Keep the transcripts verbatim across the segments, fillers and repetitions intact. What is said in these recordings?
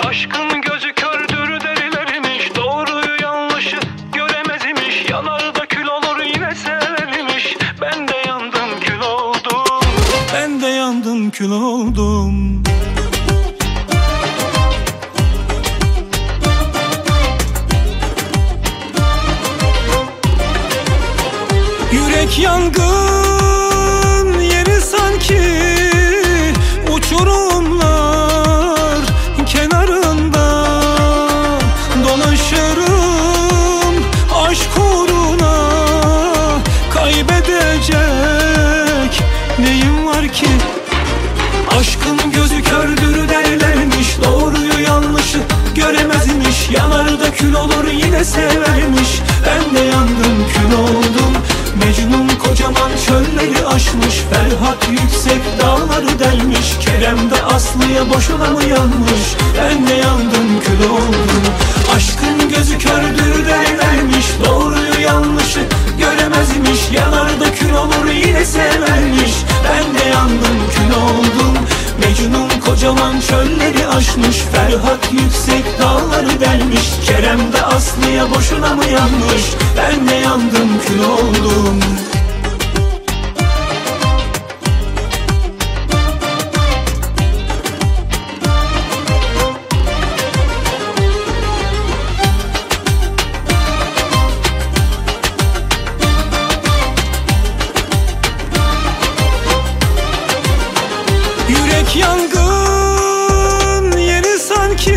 Aşkın gözü kördür derilermiş, doğruyu yanlışı göremez imiş. Yanar da kül olur yine severmiş. Ben de yandım kül oldum, ben de yandım kül oldum. Yürek yangın yeri sanki uçurumlar kenarında. Dolaşırım aşk uğruna, kaybedecek neyim var ki? Aşkın gözü kördür derlermiş, doğruyu yanlışı göremezmiş. Yanar da kül olur yine severmiş. Ben de yandım kül oldum. Mecnun kocaman çölleri aşmış, Ferhat yüksek dağları delmiş. Kerem de Aslı'ya boşuna mı yanmış? Ben de yandım kül oldum. Aşkın gözü kördür derlermiş, doğruyu yanlışı göremezmiş. Yanar da kül olur yine severmiş. Ben de yandım kül oldum. Mecnun kocaman çölleri aşmış, Ferhat yüksek dağları delmiş. Kerem de Aslı'ya boşuna mı yanmış? Ben de yandım kül oldum. Yürek yangın yeri sanki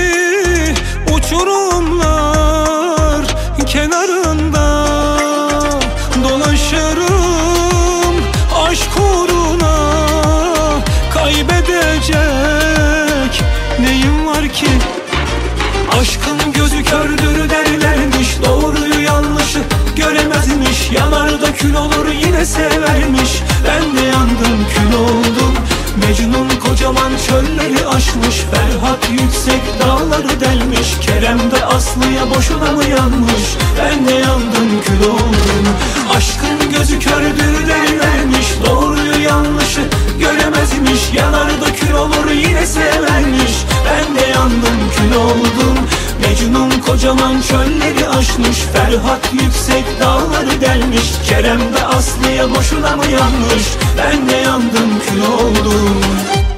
uçurumlar kenarında. Dolaşırım aşk uğruna, kaybedecek neyim var ki? Aşkın gözü kördür derlermiş, doğruyu yanlışı göremezmiş. Yanar da kül olur yine severmiş. Ben de yandım kül oldum. Mecnun kocaman çölleri aşmış, Ferhat yüksek dağları delmiş. Kerem de Aslı'ya boşuna mı yanmış? Ben de yandım kül oldum. Aşkın gözü kördür derlermiş, doğruyu yanlışı göremezmiş. Yanar da kül olur yine severmiş. Ben de yandım kül oldum. Mecnun kocaman çölleri aşmış, Ferhat yüksek dağları delmiş. Kerem de Aslı'ya boşuna mı yanmış? Ben de yandım kül oldum.